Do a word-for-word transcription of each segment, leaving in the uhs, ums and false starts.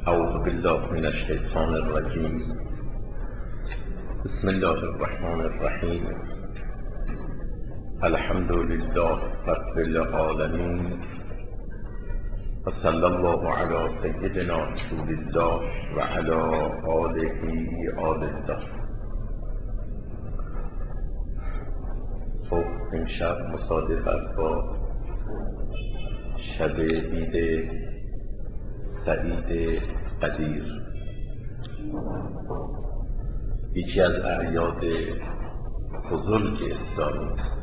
أعوذ بالله من الشيطان الرجيم. بسم الله الرحمن الرحيم. الحمد لله رب العالمين، وصلى الله على سيدنا رسول الله وعلى آله آل الله. خب امشب مصادف است با شب عید سعید قدیر، یکی از اعیاد بزرگ اسلامی است.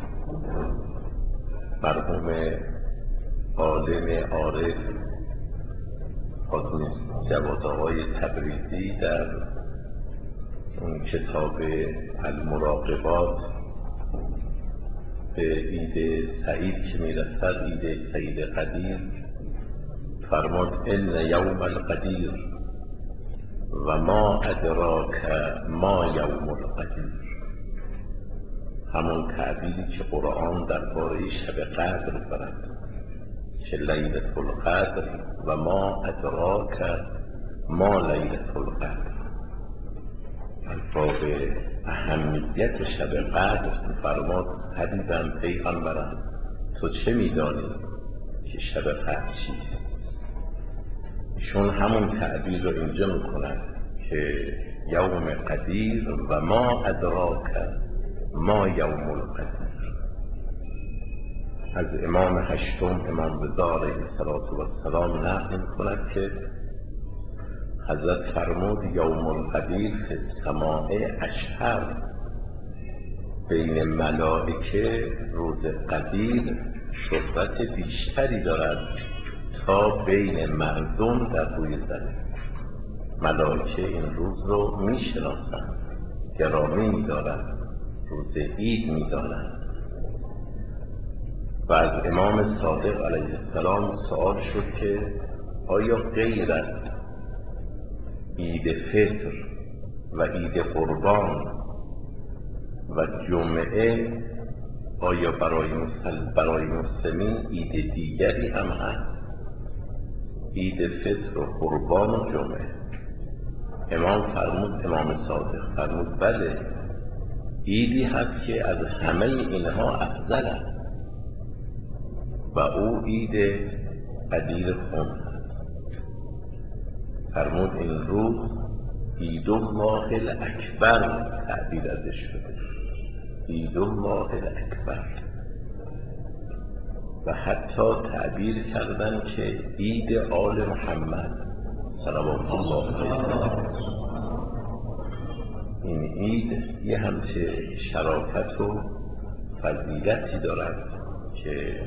مرحوم عالم عارف حاجی جواد آقای تبریزی در اون کتاب المراقبات به عید سعید که میرسد، عید سعید قدیر، فرمود ان یوم القدیر و ما ادراک ما یوم القدیر. همون تعبیری که قرآن درباره شب قدر دارد که لیلة القدر و ما ادراک ما لیلة القدر. از باب اهمیت شب قدر فرمود حبیبم پیغمبرم تو چه میدانی که شب قدر چیست؟ چون همون تعبیر رو اینجا میکند که یوم قدیر و ما ادراک ما یوم القدیر. از امام هشتم امام رضا علیه السلام نقل میکند که حضرت فرمود یوم القدیر فی السماء اشهر. بین ملائکه روز قدیر شهرت بیشتری دارد تا بین مردم در روی زمین. ملائکه این روز رو میشناسند، گرامی می‌دارند، روز عید می‌دانند. و از امام صادق علیه السلام سوال شد که آیا غیر از عید فطر و عید قربان و جمعه آیا برای مسل... برای مسلمین عید دیگری هم هست؟ عید فطر و قربان و جمعه. امام فرمود امام صادق فرمود بله، عیدی هست که از همه اینها افضل است و او عید قدیر خون هست. فرمود این روز عید الله الاکبر تعبیر ازش شده، عید الله الاکبر. و حتی تعبیر کردن که عید آل محمد صلوات الله علیه. این عید یه همچه شرافت و فضیلتی دارد که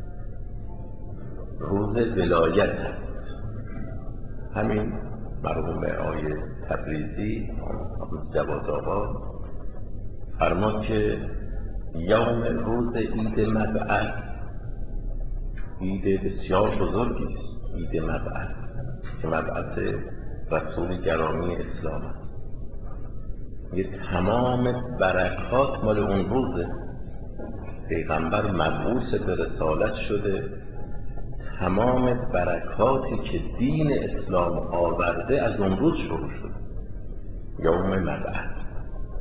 روز ولایت هست. همین مرحوم آقای تبریزی جواد آقا فرمود که یوم روز عید مبعث، عید بسیار بزرگی است، عید مبعث که مبعث رسول گرامی اسلام است. یه تمام برکات مال اون روزه. پیغمبر مبعوث به رسالت شده، تمام برکاتی که دین اسلام آورده از اون روز شروع شده. یوم مبعث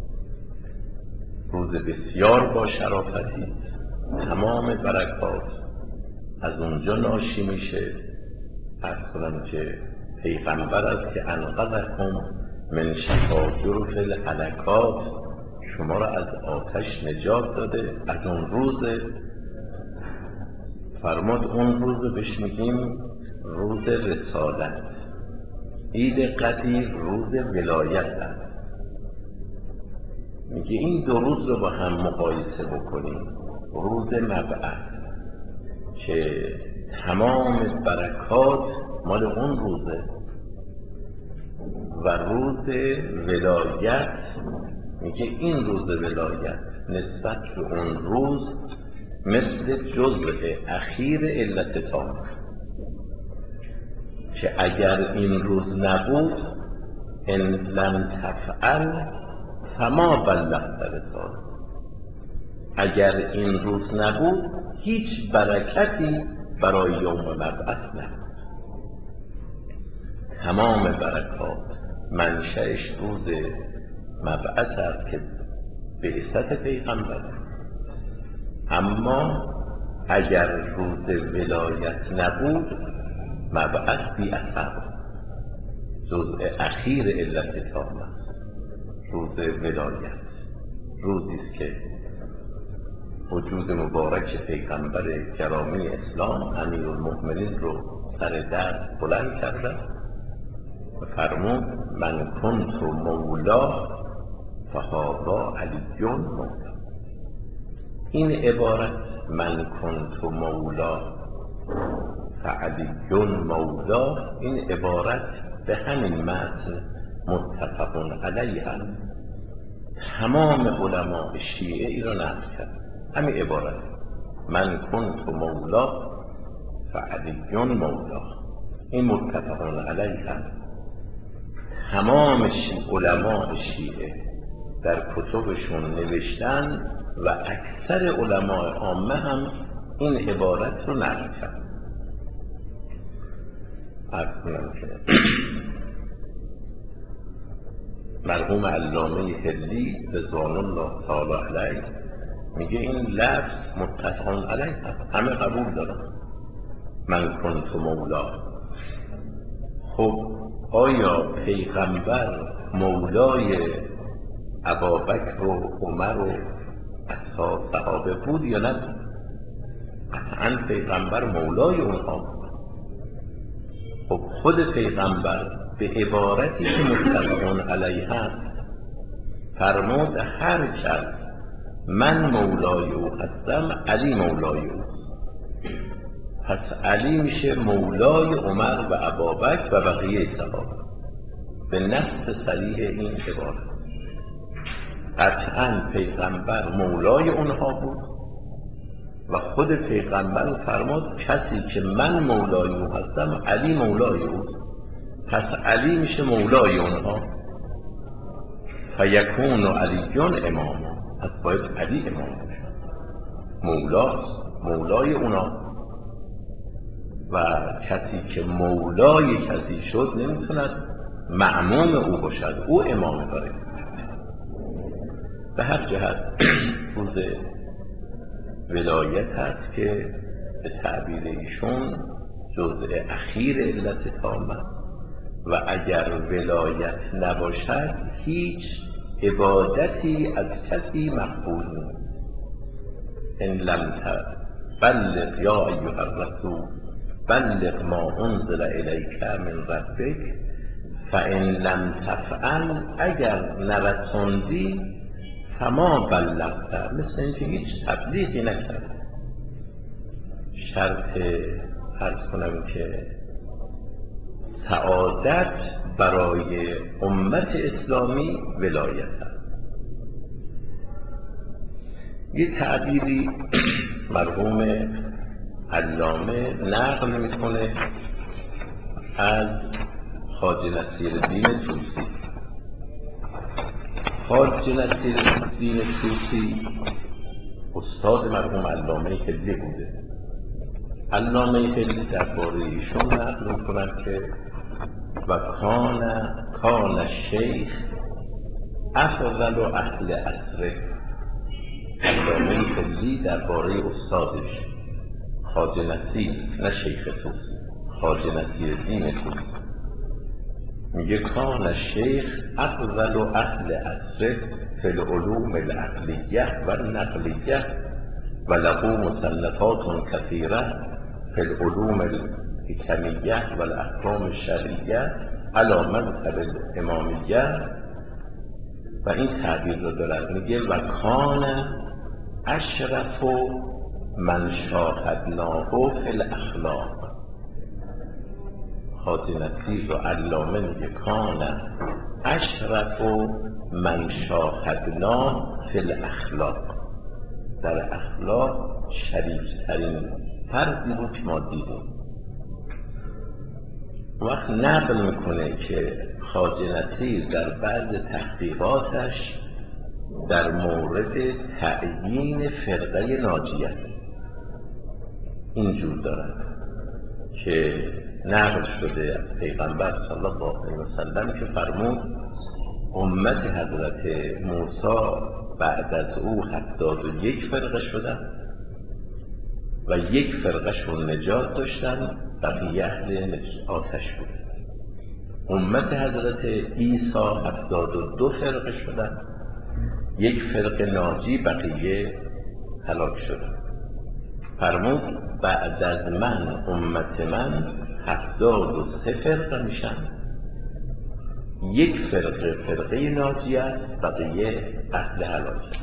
روز بسیار با شرافتی است. تمام برکات از اونجا ناشی میشه. عرض کنم که پیغمبر است که انقذکم من شفاجر فی الهلکات، شما را از آتش نجات داده. از اون روز فرمود اون روز بهش میگیم روز رسالت. عید قدیر روز ولایت است. میگه این دو روز رو با هم مقایسه بکنیم. روز مبعث که تمام برکات مال اون روزه و روز ولایت میگه این روز ولایت نسبت به اون روز مثل جزء اخیر علت تام است که اگر این روز نبود ان لم تفعل فما بلغت رسالت. اگر این روز نبود هیچ برکتی برای یوم مبعث نبود. تمام برکات منشأش روز مبعث است که بعثت پیغمبر. اما اگر روز ولایت نبود مبعث بی اثر، جزء اخیر علت تام است. روز ولایت روزی است که وجود مبارک پیغمبر گرامی اسلام امیرالمؤمنین رو سر دست بلند کردن و فرمود من کنت مولا فهذا علی مولا. این عبارت من کنت مولا فعلی مولا، این عبارت به همین متن متفق علیه است. تمام علماء شیعه ای را نقل کرد همین عبارت من کنت مولا فعلی مولا، این متفق علیه است. تمام شیعه علماء شیعه در کتبشون نوشتن و اکثر علماء عامه هم این عبارت رو نقل کرد. عرض کنم که مرحوم علامه حلی رضوان الله تعالی علیه میگه این لفظ متفق علیه است، همه قبول دارن من کنت مولا. خب آیا پیغمبر مولای ابابکر و عمر و اصحاب صحابه بود یا نه؟ قطعا پیغمبر مولای اونها بود. خب خود پیغمبر به عبارتی که متفق علیه است فرمود هر کس من مولای او هستم علی مولای او، پس علی میشه مولای عمر و ابابکر و بقیه صحابه به نص صریح این عبارت. قطعا پیغمبر مولای اونها بود و خود پیغمبر فرمود کسی که من مولای او هستم علی مولای او، پس علی میشه مولای اونها. فیکون علی امام، پس باید علی امام باشه، مولاست، مولای اونا. و کسی که مولای کسی شد نمیتوند مأموم او باشد، او امام داره. به هر جهت روز ولایت هست که به تعبیر ایشون جزء اخیر علت تام است و اگر ولایت نباشد هیچ عبادتی از کسی مقبول نیست. ان لم تبلغ یا ایها الرسول بلغ ما انزل الیک من ربک فان لم تفعل، اگر نرسوندی فما بلغت، مثل اینکه هیچ تبلیغی نکرد. شرط عرض کنم که سعادت برای امت اسلامی ولایت است. یه تعبیری مرحوم علامه نقل میکنه از خواجه نصیرالدین طوسی. خواجه نصیرالدین طوسی استاد مرحوم علامه حلی بوده. علامه حلی درباره ایشون نقل میکنند که و کان کان شیخ افضل اهل عصره. علامه حلی درباره استادش خواجه نصیر، نه شیخ طوسی، خواجه نصیرالدین طوسی، میگه کان شیخ افضل اهل عصره فی العلوم العقلیه و النقلیه و له مصنفات کثیره فی العلوم الحکمیه و الاحکام الشرعیه علی مذهب الامامیه. و این تعبیر رو دارد، میگه و کان اشرف من شاهدناه فی الاخلاق. خواجه نصیر و علامه میگه کان اشرف من شاهدناه فی الاخلاق، در اخلاق شریفترین فردی رو که ما دیدیم. وقت نقل میکنه که خواجه نصیر در بعض تحقیقاتش در مورد تعیین فرقه ناجیه اینجور دارد که نقل شده از پیغمبر صلی الله علیه وسلم که فرمود امت حضرت موسی بعد از او هفتاد و یک فرقه شدن و یک فرقه شون نجات داشتن، بقیه اهل آتش بود. امت حضرت عیسی هفتاد و دو فرقه شدن، یک فرقه ناجی، بقیه هلاک شدن. فرمود بعد از من امت من هفتاد و سه فرقه میشن، یک فرقه فرقه ناجی است، بقیه اهل هلاک.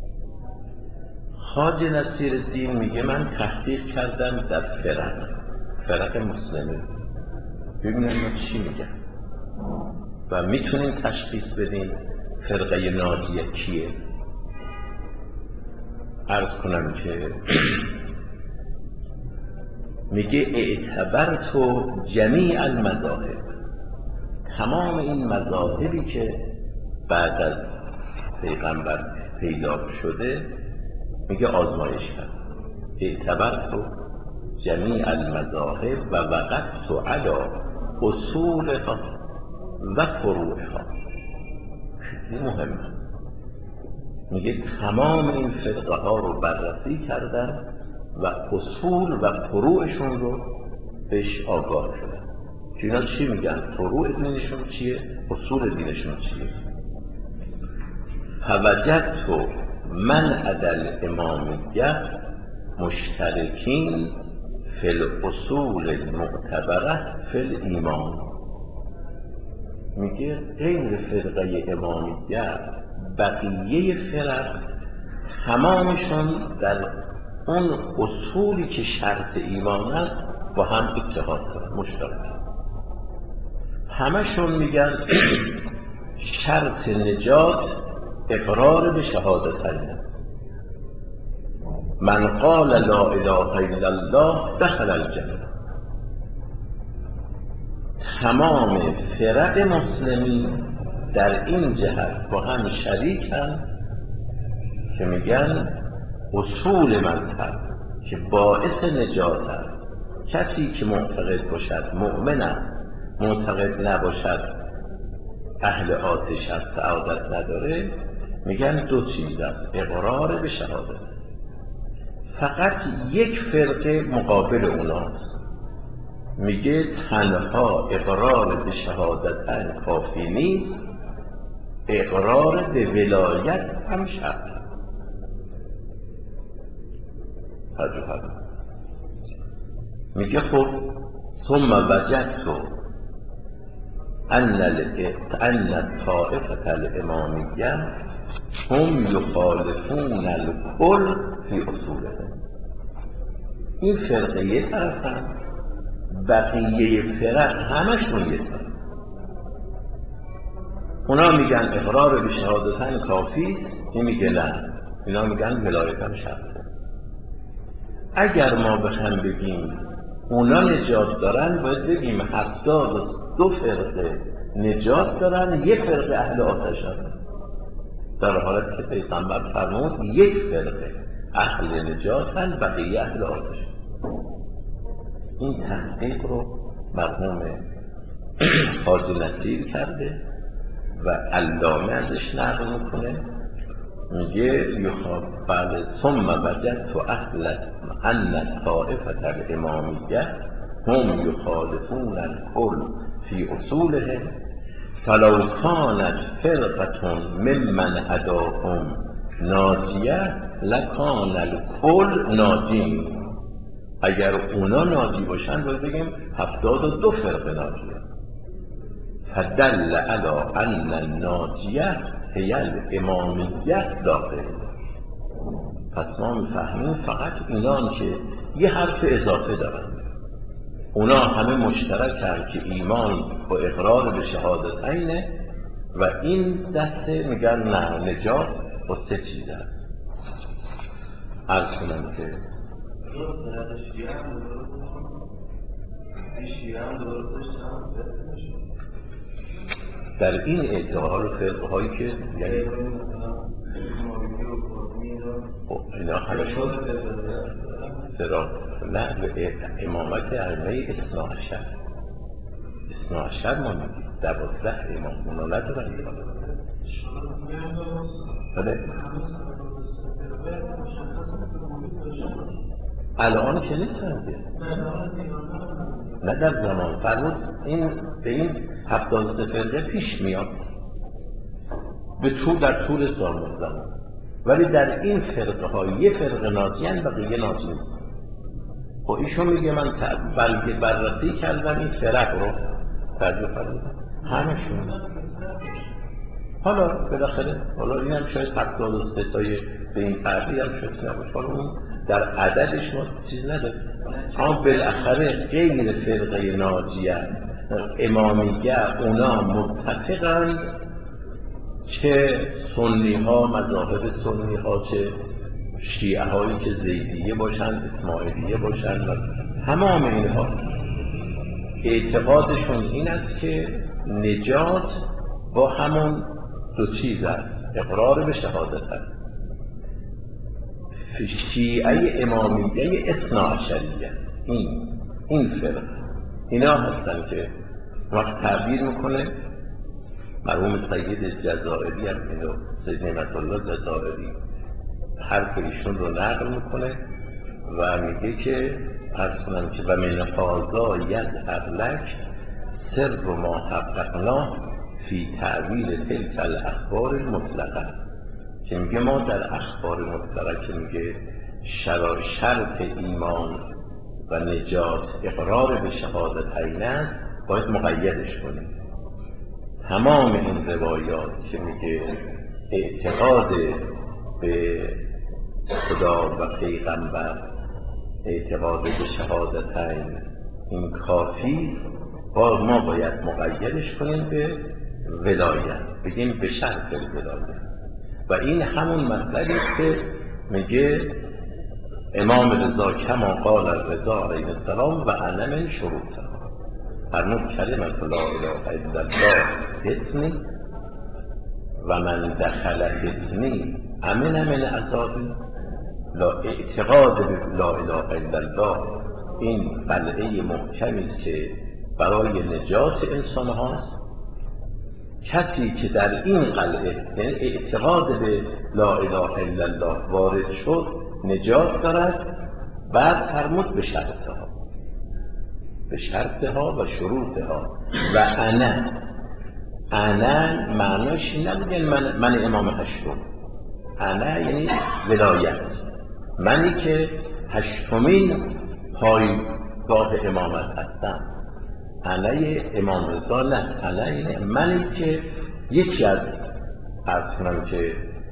خواجه نصیرالدین میگه من تحقیق کردم در فرق فرق مسلمین ببینم ما چی میگن و میتونیم تشخیص بدیم فرقه ناجیه کیه. عرض کنم که میگه اعتبرت جمیع المذاهب، تمام این مذاهبی که بعد از پیغمبر پیدا شده میگه آزمایش کرد. اعتبرت جمیع المذاهب و وقفت علی اصولها و فروعها. خیلی مهم است. میگه تمام این فرقه ها رو بررسی کردن و اصول و فروعشون رو بهش آگاه شدن که اینا چی میگن، فروع دینشون چیه، اصول دینشون چیه. فوجدت من عدل امامیه مشترکین فی الاصول المعتبره فی الایمان. میگه غیر فرقه امامیه بقیه فرق تمامشون در اون اصولی که شرط ایمان است با هم اتحاد دارن، مشترک. همشون میگن شرط نجات اقرار به شهادتین است. من قال لا اله الا الله دخل الجنه. تمام فرق مسلمین در این جهت با هم شریکن که میگن اصول مذهب که باعث نجات است، کسی که معتقد باشد مؤمن است، معتقد نباشد اهل آتش است، سعادت نداره، میگن دو چیز است، اقرار به شهادت. فقط یک فرقه مقابل اوناست، میگه تنها اقرار به شهادتن کافی نیست، اقرار به ولایت هم شرط. میگه خب ثم وجدت ان ان الطائفه الامامیه هم یخالفون الکل فی اصولهم. این فرقه یه طرفن، بقیه فرق همشون یه طرف. اونا میگن اقرار به شهادتن کافیست، این میگه نه، اینا میگن ولایت هم شرطه. اگر ما بخوایم بگیم اونا نجات دارن، باید بگیم هفتاد و دو فرقه نجات دارن، یه فرقه اهل آتش هستن، در حالت که پیغمبر فرمود یک فرقه اهل نجاتن، بقیه اهل آتش. این تحقیق رو مرحوم خواجه نصیر کرده و علامه ازش نقل میکنه. میگه بعد ثم وجدت اهل ان الطائفه الامامیه هم یخالفون الکل فی اصولهم فلو کانت فرقه ممن هداهم ناجیه لکان الکل ناجین. اگر اونا ناجی باشن باید بگیم هفتاد و دو فرقه ناجیه. فدل علی ان الناجیه هی الامامیه داخل. پس ما میفهمیم فقط اینان که یه حرف اضافه دارن، اونا همه مشترکن که ایمان و اقرار به شهادت اینه و این دسته میگن نه، نجات با سه چیز هست. عرض کنم که در این اعتقال فرقه هایی که یعنی اینا همشون فرق نه به امامت ائمه اثنا عشر اثنا عشر ما میگیم، دوازده امام اونا ندارن. بله الان که نیستن که، نه در زمان فرمود این به این هفتاد و سه فرقه پیش میاد به طول در طول زمان، ولی در این فرقه ها یه فرقه ناجیان بقیه ناجی نیست. خب ایشون میگه من بلکه بررسی کردم این فرق رو تعریف کردم همشون. حالا بالاخره حالا این هم شاید هفتاد و سه تای به این فرقی هم شاید نباشه، حالا اون در عددش ما چیز نداره، اما بالاخره غیر فرقه ناجیه امامیه اونا متفقند، چه سنی ها مذاهب سنی ها، چه شیعه هایی که زیدیه باشن اسماعیلیه باشن و تمام اینها اعتقادشون این است که نجات با همون دو چیز است، اقرار به شهادت است. شیعه امامیه اثنا عشریه این این فرق اینا هستن که وقت تعبیر میکنه مرحوم سید جزائری هم اینو سید نعمت الله جزائری حرف ایشون رو نقل میکنه و میگه که عرض کنم که و من هذا یظهر لک سر ما حققنا فی تعویل تلک الاخبار المطلقه، که میگه ما در اخبار مطلقه که میگه شرط ایمان و نجات اقرار به شهادتین است باید مقیدش کنیم. تمام این روایات که میگه اعتقاد به خدا و پیغمبر، اعتقاد به شهادتین این کافیست، با ما باید مقیدش کنیم به ولایت، بگیم به شرط ولایت. و این همون مطلبی است که میگه امام رضا کما قال الرضا علیه السلام و انا من شروطها، فرمود کلمت لا اله الا الله حصنی و من دخل حصنی امن من عذابی. لا اعتقاد به لا اله الا الله این قلعه محکمی است که برای نجات انسان هاست. کسی که در این قلعه یعنی اعتقاد به لا اله الا الله وارد شد نجات دارد. بعد فرمود به شرطها، به شرطها و شروطها. و انا انا معناش نبود من, من امام هشتم، انا یعنی ولایت، منی که هشتمین پایگاه امامت هستم. انا امام رضا نه، انا یعنی منی که یکی از عرض کنم که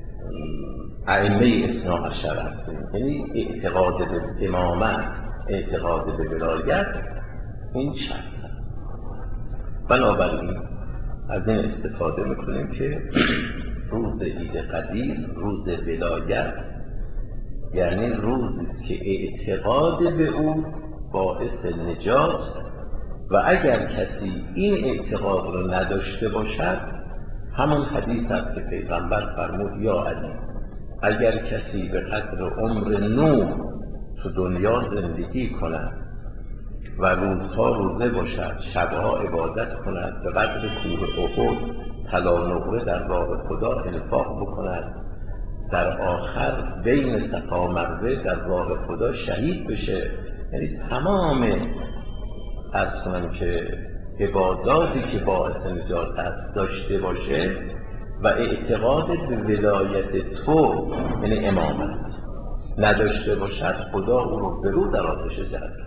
ائمه اثنا عشر هستیم، یعنی اعتقاد به امامت، اعتقاد به ولایت این شرط هست. بنابراین از این استفاده میکنیم که روز عید قدیر روز ولایت، یعنی روزی است که اعتقاد به او باعث نجات، و اگر کسی این اعتقاد رو نداشته باشد، همون حدیث است که پیغمبر فرمود یا علی اگر کسی به قدر عمر نوح تو دنیا زندگی کند و روزها روزه باشد، شبها عبادت کند، به قدر کوه احد طلا نقره در راه خدا انفاق بکند، در آخر بین صفا و مروه در راه خدا شهید بشه، یعنی تمام عرض کنم که عباداتی که باعث نجات است داشته باشه و اعتقاد به ولایت تو یعنی امامت نداشته باشد، خدا او رو به رو در آتش جهنم.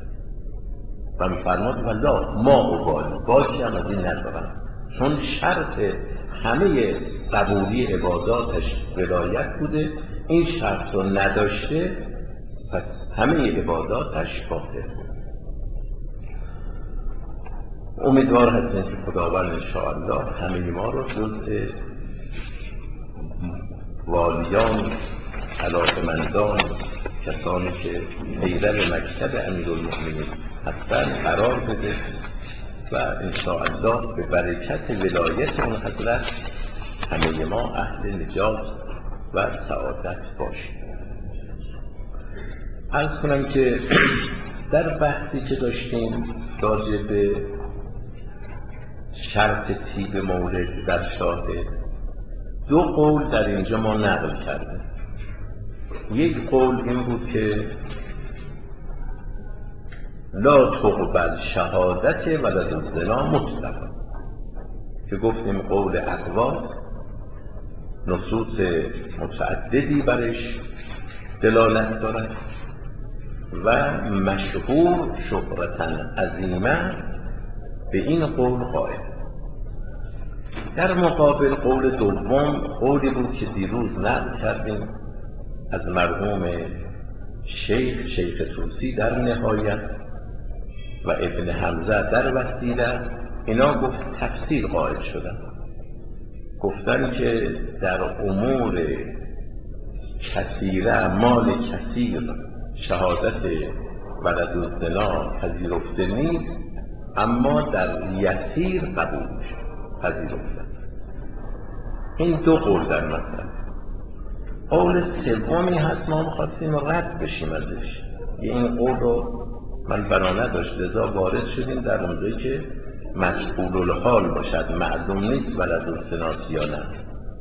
و می‌فرماد والله ما ابالی، باکی هم از این ندارم، چون شرط همه قبولی عباداتش ولایت بوده، این شرط رو نداشته پس همه عباداتش باطل بود. امیدوار هستیم که خداوند انشاءالله همه ما رو جزء والیان، علاقمندان، کسانی که پیرو مکتب امیرالمؤمنین هستند قرار بده و انشاءالله به برکت ولایت اون حضرت همه ما اهل نجات و سعادت باشیم. عرض کنم که در بحثی که داشتیم راجع به شرط طیب مولد در شاهد، دو قول در اینجا ما نقل کردیم. یک قول این بود که لا تقبل شهادت ولد الزنا مطلقا، که گفتیم قول اقواس نصوص متعددی برش دلالت دارد و مشهور شهرتا عظیمه به این قول قائل. در مقابل قول دوم قولی بود که دیروز نقل کردیم از مرحوم شیخ شیخ طوسی در نهایت و ابن حمزه در وسیله. اینا گفت تفسیر قائل شدن، گفتن که در امور کثیره، مال کثیر، شهادت ولد الزنا پذیرفته نیست، اما در یسیر قبول پذیرفته. این دو قول در مسئله. قول سومی هست ما خواستیم رد بشیم ازش. این قول رو من بنا نداشت، لذا وارد شدیم در اونجایی که مجهول الحال باشد، معلوم نیست ولد الزنا یا نه.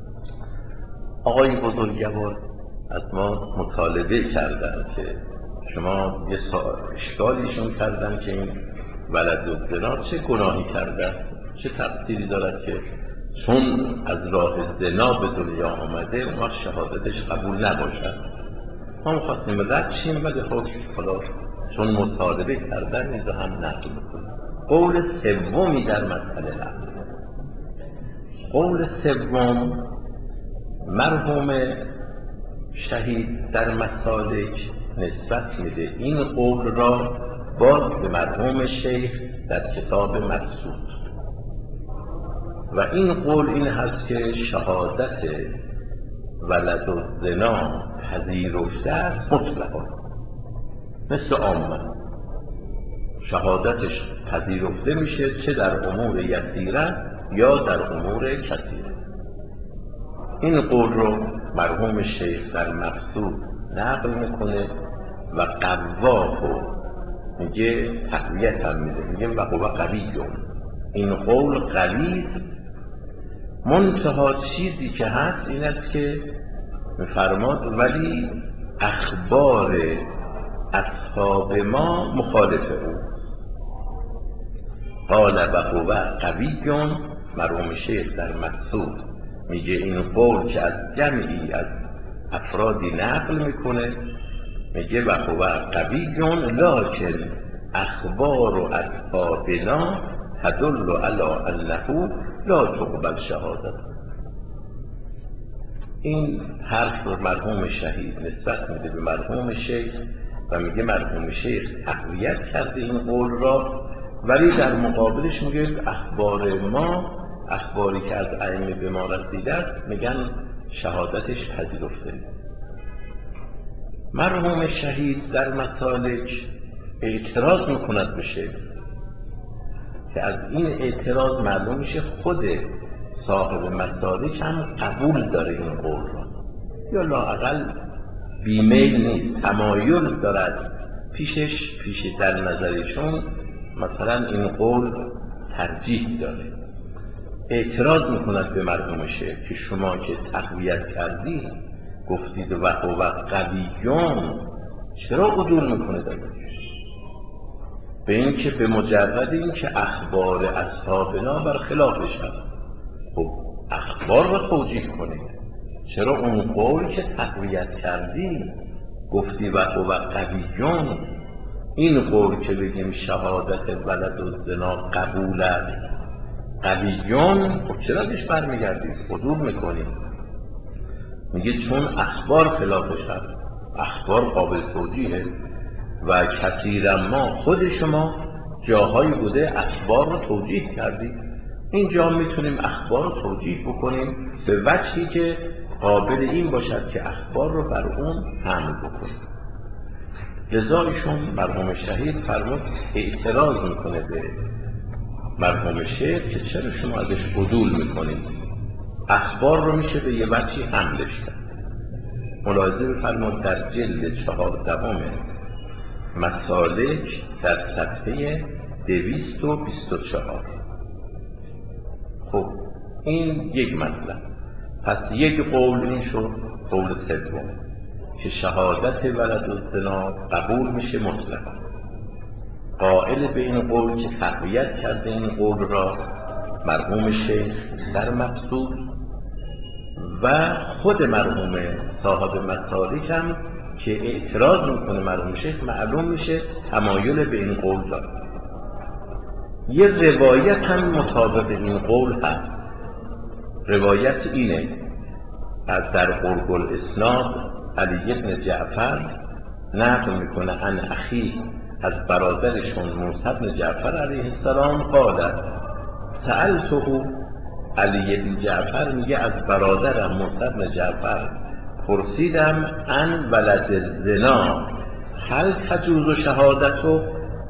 آقای بزرگوار از ما مطالبه کردن که شما یه اشکالیشون کردن که این ولد الزنا چه گناهی کرده، چه تقصیری دارد که چون از راه زنا به دنیا آمده اون وقت شهادتش قبول نباشد. ما می‌خواستیم رد شیم، ولی خب حالا چون مطالبه کردن اینجا هم نقل می‌کنیم. قول سومی در مسئله هست. قول سوم مرحوم شهید در مسالک نسبت میده این قول را باز به مرحوم شیخ در کتاب مقصود، و این قول این هست که شهادت ولد الزنا پذیرفته است مطلقا، مثل عامه شهادتش پذیرفته میشه، چه در امور یسیره یا در امور کثیره. این قول رو مرحوم شیخ در مقصود نقل میکنه و قواف رو میگه تقویت هم میده، میگه و هو قویون، این قول قوی است. منتها چیزی که هست این است که میفرماد ولی اخبار اصحاب ما مخالف او. قال و هو قویون، مرحوم شیخ در مقصود میگه این قول که از جمعی از افرادی نقل میکنه، میگه و هو قویون لکن اخبار اصحابنا تدل علی انه لا تقبل شهادت. این حرف رو مرحوم شهید نسبت میده به مرحوم شیخ و میگه مرحوم شیخ تقویت کرده این قول را، ولی در مقابلش میگه اخبار ما، اخباری که از ائمه به ما رسیده است، میگن شهادتش پذیرفته نیست. مرحوم شهید در مسالک اعتراض میکند به شیخ که از این اعتراض معلوم میشه خود صاحب مسالک هم قبول داره این قول را، یا لااقل بیمیل نیست، تمایل دارد پیشش پیش در نظرشون مثلا این قول ترجیح داره. اعتراض میکند به مرحوم شیخ که شما که تقویت کردی گفتید و هو قویون، چرا عدول میکنه دارید؟ به این که به مجرد این که اخبار اصحابنا بر خلافش هست، خب اخبار رو توجیه کنید. چرا اون قول که تقویت کردی گفتی و هو قویون، این قول که بگیم شهادت ولد الزنا قبول است قویون، خب چرا بهش برمیگردید عدول میکنید؟ میگه چون اخبار خلافش هست، اخبار قابل توجیهه و کثیرا ما خود شما جاهایی بوده اخبار رو توجیه کردید، اینجا میتونیم اخبار رو توجیه بکنیم به وجهی که قابل این باشد که اخبار رو بر اون حمل بکنیم. لذا ایشون مرحوم شهید فرمود اعتراض میکنه به مرحوم شیخ که چرا شما ازش عدول میکنید، اخبار رو میشه به یه وجهی حملش کرد. ملاحظه بفرمود در جلد چهاردهم مسالک در صفحه دویست و بیست و چهار این یک مطلب. پس یک قول این شد. قول سوم که شهادت ولد الزنا قبول میشه مطلقا. قائل به این قول که تقویت کرده این قول را مرحوم شیخ در مقصود و خود مرحوم صاحب مسالک هم که اعتراض میکنه مرحوم شیخ، معلوم میشه تمایل به این قول داره. یه روایت هم مطابق این قول هست. روایت اینه از در قرب الاسناد علی بن جعفر نقل میکنه عن اخی از برادرشون موسی بن جعفر علیه السلام قال سألته، علی بن جعفر میگه از برادرم موسی بن جعفر پرسیدم عن ولد الزنا هل تجوز شهادته.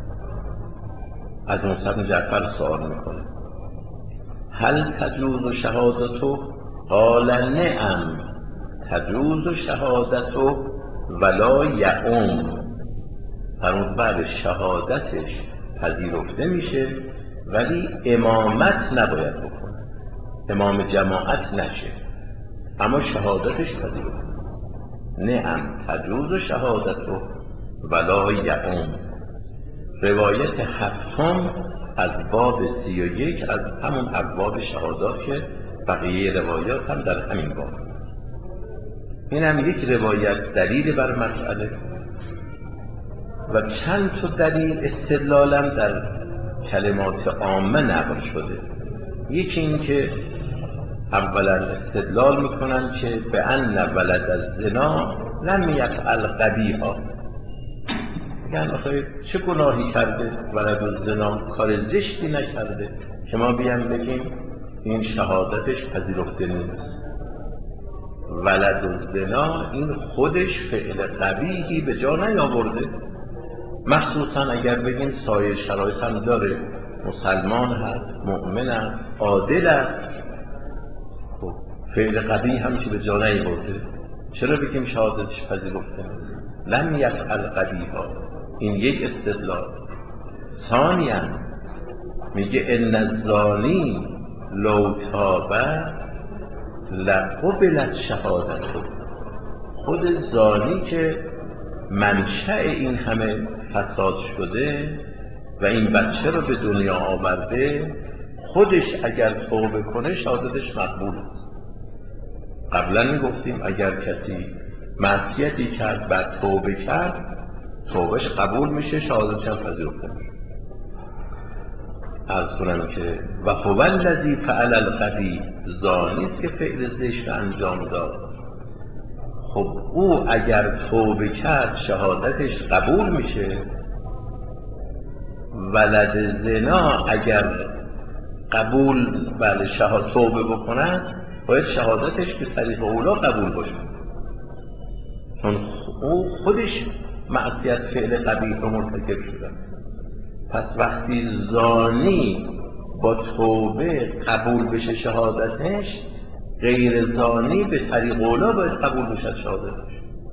از موسی بن جعفر سوال میکنه هل تجوز شهادته، قال نعم تجوز شهادته ولا یعم. فرمود بله شهادتش پذیرفته میشه ولی امامت نباید بکنه، امام جماعت نشه، اما شهادتش پذیرفته. نعم تجوز شهادته ولا یعم. روایت هفتم از باب سی و یک از همون ابواب شهادات که بقیه روایات هم در همین باب. این هم یک روایت دلیل بر مسئله و چند تا دلیل استدلالم در کلمات عامه نقل شده. یکی این که اولا استدلال میکنن که به ان ولد الزنا لم یفعل قبیحا، میگن آخه چه گناهی کرده ولد الزنا، کار زشتی نکرده که ما بیان بگیم این شهادتش پذیرفته نیست. ولد الزنا این خودش فعل قبیحی به جا نیاورده، مخصوصا اگر بگیم سایر شرایط هم داره، مسلمان هست، مؤمن است، عادل است، خب فعل قبیح هم که به جا نیاورده چرا بگیم شهادتش پذیرفته نیست؟ لم یفعل قبیحا، این یک استدلال. ثانیاً میگه ان الزانی لو تاب لقبلت شهادته. خود زانی که منشأ این همه فساد شده و این بچه رو به دنیا آورده، خودش اگر توبه کنه شهادتش مقبول است. قبلا میگفتیم اگر کسی معصیتی کرد بعد توبه کرد توبهش قبول میشه، شهادتش هم پذیرفته میشه. عرض کنم که و هو الذی فعل القبیح، زانی است که فعل زشت انجام داد. خب او اگر توبه کرد شهادتش قبول میشه. ولد زنا اگر قبول بله شهادت توبه بکنن باید شهادتش به طریق اولا قبول باشه، چون او خودش معصیت فعل قبیح رو مرتکب شده. پس وقتی زانی با توبه قبول بشه شهادتش، غیر زانی به طریق اولا باید قبول بشه شهادتش.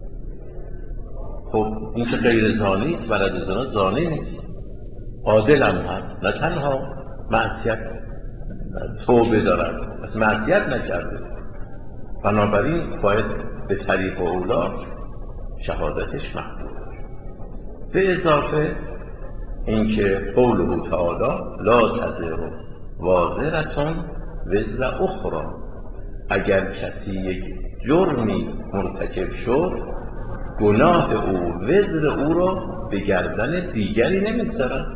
خب این که غیر زانی است، ولد زنا زانی نیست، عادل هم هست، نه تنها معصیت توبه دارد، پس معصیت نکرده، بنابراین باید به طریق اولا شهادتش مقبول باشه. به اضافه اینکه قوله تعالی لا تزر وازرة وزر اخرى، اگر کسی یک جرمی مرتکب شد گناه او وزر او را به گردن دیگری نمیگذارد.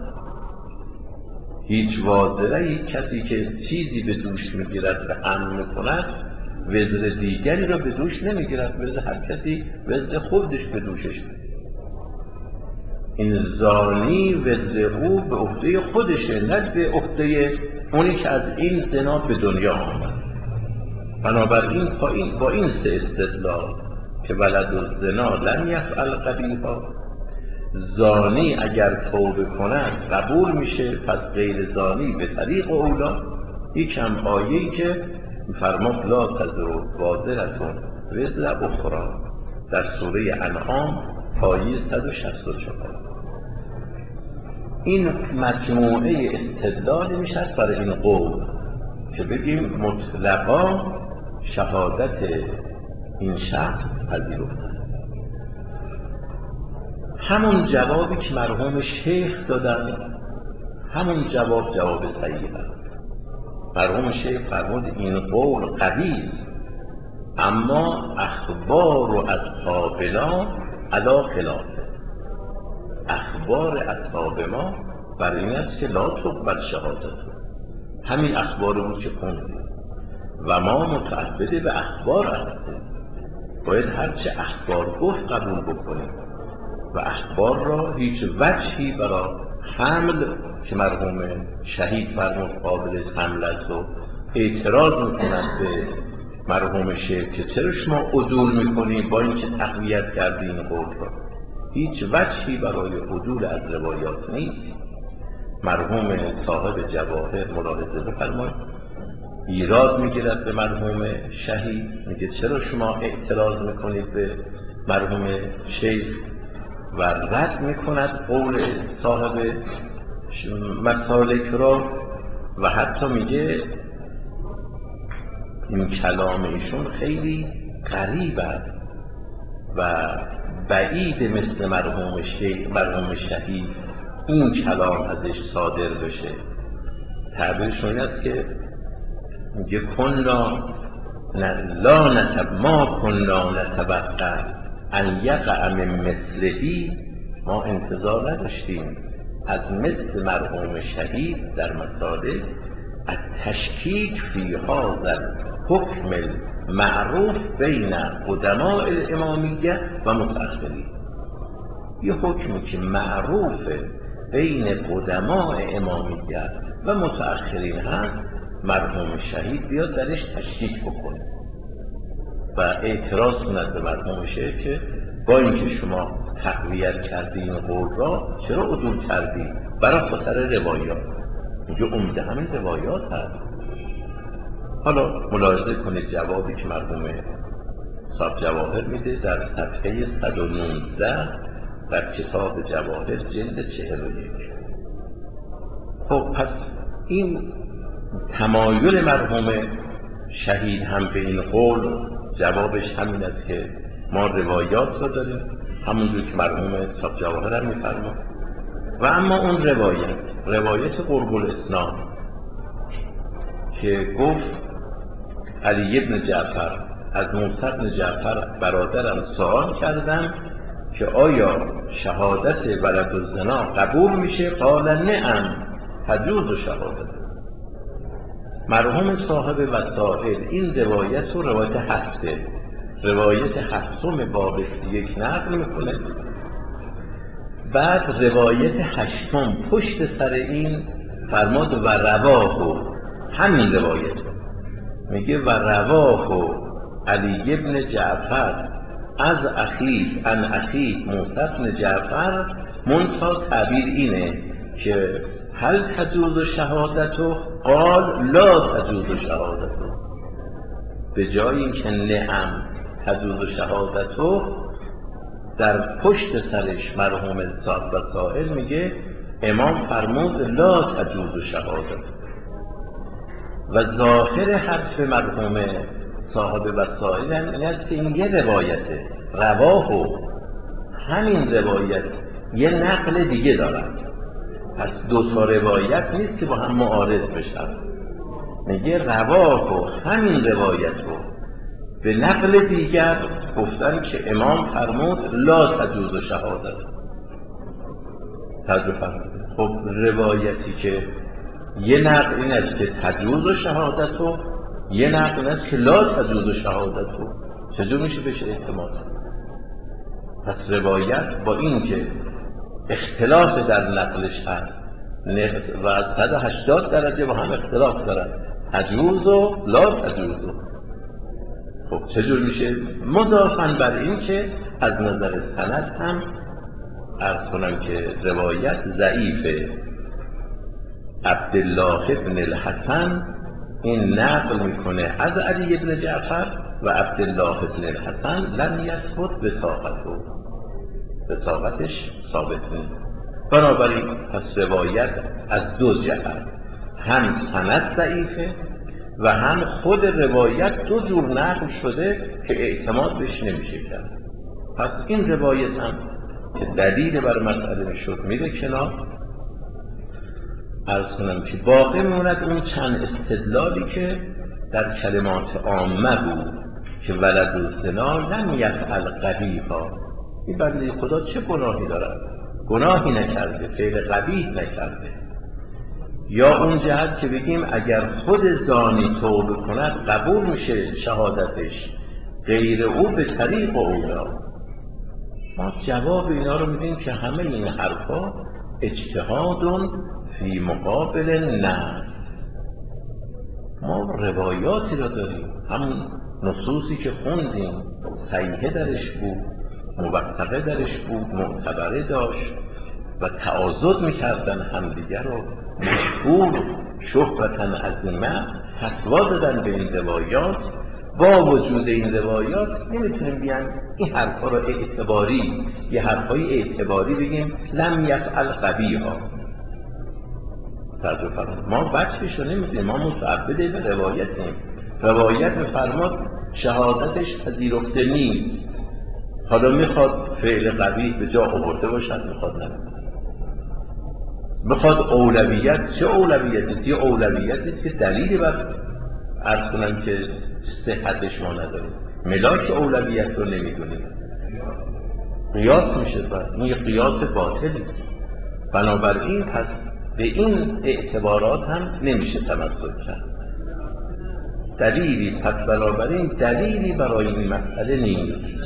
هیچ وازره، یک کسی که چیزی به دوش میگیرد و حمل میکند وزر دیگری را به دوش نمیگیرد، وزر هر کسی وزر خودش به دوشش میگیرد. این زانی وزر او به عهده خودشه، نه به عهده اونی که از این زنا به دنیا آمد. بنابراین با این, با این سه استدلال که ولد الزنا لم یفعل قبیحا، زانی اگر توبه کند قبول میشه، پس غیر زانی به طریق اولا. یکم آیه‌ای که فرمود لا تزر وازرة وزر اخرى در سوره انعام آیه صد و شصت و چهار. این مجموعه استدلال میشد برای این قول که بگیم مطلقا شهادت این شخص پذیرفته. همون جوابی که مرحوم شیخ دادن همون جواب جواب صحیح است. مرحوم شیخ فرمود این قول قوی است، اما اخبار و اصحابنا علی خلافه. اخبار اصحاب ما بر این است که لا تقبل شهادت. همین اخبار بود که خوندیم و ما متعبد به اخبار هستیم، باید هرچه اخبار گفت قبول بکنیم و اخبار را هیچ وجهی برای حمل که مرحوم شهید فرمود قابل حمل است و اعتراض میکنند به مرحوم شیخ که چرا شما عدول میکنید با اینکه تقویت کردین قول را، هیچ وجهی برای عدول از روایات نیست. مرحوم صاحب جواهر ملاحظه بفرمایید، ایراد میگیرد به مرحوم شهید، میگه چرا شما اعتراض میکنید به مرحوم شیخ و رد میکند قول صاحب مسالک را و حتی میگه این کلام ایشون خیلی غریب است و بعید مثل مرحوم شیخ مرحوم شهید این کلام ازش صادر بشه. تعبیرشون این است که میگه کنا لا نتب ما کنا نتوقع ان یقع من مثلهی، ما انتظار نداشتیم از مثل مرحوم شهید در مسائل التشکیک فی هذا حکم معروف بین قدماء الامامیه و متأخرین. یه حکمی که معروفه بین قدماء امامیه و متأخرین هست، مرحوم شهید بیاد درش تشکیک بکنه و اعتراض کند به مرحوم شیخ که با اینکه شما تقویت کردین قول را چرا عدول کردین برای خاطر روایات. میگه عمده همین روایات هست. حالا ملاحظه کنید جوابی که مرحوم صاحب جواهر میده در صفحه صد و نوزده در کتاب جواهر جلد چهل و یک. خب پس این تمایل مرحوم شهید هم به این قول جوابش همین است که ما روایات رو داریم همونجور که مرحوم صاحب جواهر هم میفرماد. و اما اون روایت روایت قرب الاسناد که گفت علی بن جعفر از موسی بن جعفر برادرم سوال کردم که آیا شهادت ولد الزنا قبول میشه؟ قال نعم تجوز شهادت. مرحوم صاحب وسائل این روایت رو روایت هفته روایت هفتم باب سی و یک نقل میکنه. بعد روایت هشتم پشت سر این فرماد و رواه همین روایت میگه و رواه علی بن جعفر از اخیه ان اخیه موسی بن جعفر، منتها تعبیر اینه که هل تجوز شهادتو؟ قال لا تجوز شهادتو. به جای اینکه نعم تجوز شهادتو در پشت سرش مرحوم صاحب وسائل میگه امام فرمود لا تجوز شهادتو. و ظاهر حرف مرحوم صاحب وسائل این است که این یه روایته رواه همین روایت یه نقل دیگه دارن، پس دو تا روایت نیست که با هم معارض بشن. میگه رواه همین روایت رو به نقل دیگر گفتن که امام فرمود لا تجوز شهادت. تجوز خب روایتی که یه نقل این است که تجوز شهادت و یه نقل این است که لا تجوز شهادت و چجور میشه بشه اعتماد؟ پس روایت با این که اختلاف در نقلش هست و صد و هشتاد درجه با هم اختلاف دارن، تجوز و لا تجوز و خب چجور میشه؟ مضافاً بر این که از نظر سند هم عرض کنم که روایت ضعیفه. عبدالله ابن الحسن این نقل میکنه از علی ابن جعفر و عبدالله ابن الحسن لم یثبت وثاقته، وثاقتش ثابت نیست. بنابراین پس روایت از دو جهت هم سند ضعیفه و هم خود روایت دو جور نقل شده که اعتماد بهش نمیشه کرد. پس این روایت هم که دلیل بر مسئله میشد میره کنار. عرض کنم که باقی میموند اون چند استدلالی که در کلمات عامه بود که ولد الزنا لم یفعل قبیحا، این بنده خدا چه گناهی دارد؟ گناهی نکرده، فعل قبیح نکرده. یا اون جهت که بگیم اگر خود زانی توبه کند قبول میشه شهادتش، غیر او به طریق اولا. ما جواب اینا رو میدیم که همه این حرفا اجتهاد فی مقابل نص. ما روایاتی رو داریم، همون نصوصی که خوندیم صحیحه درش بود، موثقه درش بود، معتبره داشت و تعاضد میکردن همدیگر رو، مشهور شهرتن عظیمه فتوا دادن به این روایات. با وجود این روایات نمیتونیم بیان این حرفا رو اعتباری، یه حرفای اعتباری بگیم لم یفعل قبیحا. توجه فرمایید، ما وجهش رو نمیدونیم، ما متعبد به روایتیم. روایت میفرماد شهادتش پذیرفته نیست، حالا میخواد فعل قبیح به جا آورده باشد، میخواد نه، میخواد اولویت. چه اولویتی؟ یه اولویتی است که دلیلی بر عرض کنم که صحتش ما نداریم. ملاک اولویت رو نمیدونیم، قیاس میشه و این یه قیاس باطلی است. بنابراین پس به این اعتبارات هم نمیشه تمسک کرد. دلیلی پس بنابراین دلیلی برای این مسئله نیست.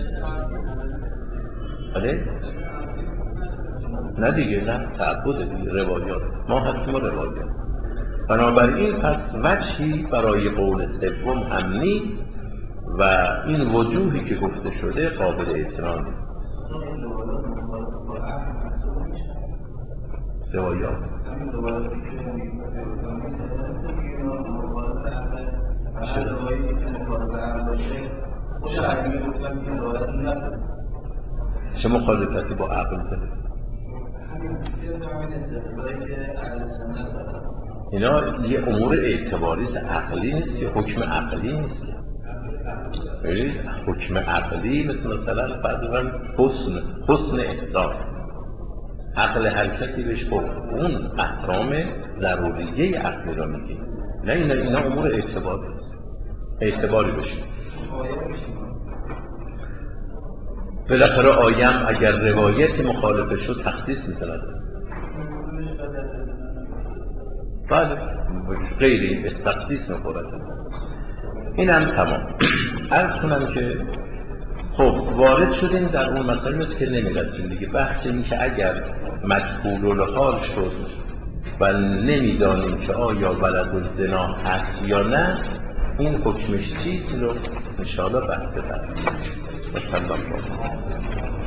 بله؟ نه دیگه، نه تعبد دیگه، روایات ما هستیم و روایات. بنابراین پس وجهی برای قول سوم هم نیست و این وجوهی که گفته شده قابل اعتماد نیست. روایات چه مخالفتی با عقل داره؟ اینا یه امور اعتباری است، عقلی نیست، یه حکم عقلی نیست. حکم عقلی مثل مثلا فرضاً حسن حسن احسان، عقل هر کسی بهش حکم، اون احکام ضروریه عقلی را میگه. نه اینا اینا امور اعتباری است، اعتباری بشه. بالاخره آیم اگر روایت مخالفه شد تخصیص میزند. بله غیری تخصیص میخورد. این هم تمام. عرض کنم که خب وارد شدیم در اون مسئله است که نمیرسیم دیگه. بحث این که اگر مجهول الحال شد و نمیدانیم که آیا ولد الزنا هست یا نه، این حکمش چیست رو انشاءالله بحث بعد. و صلی الله علیه و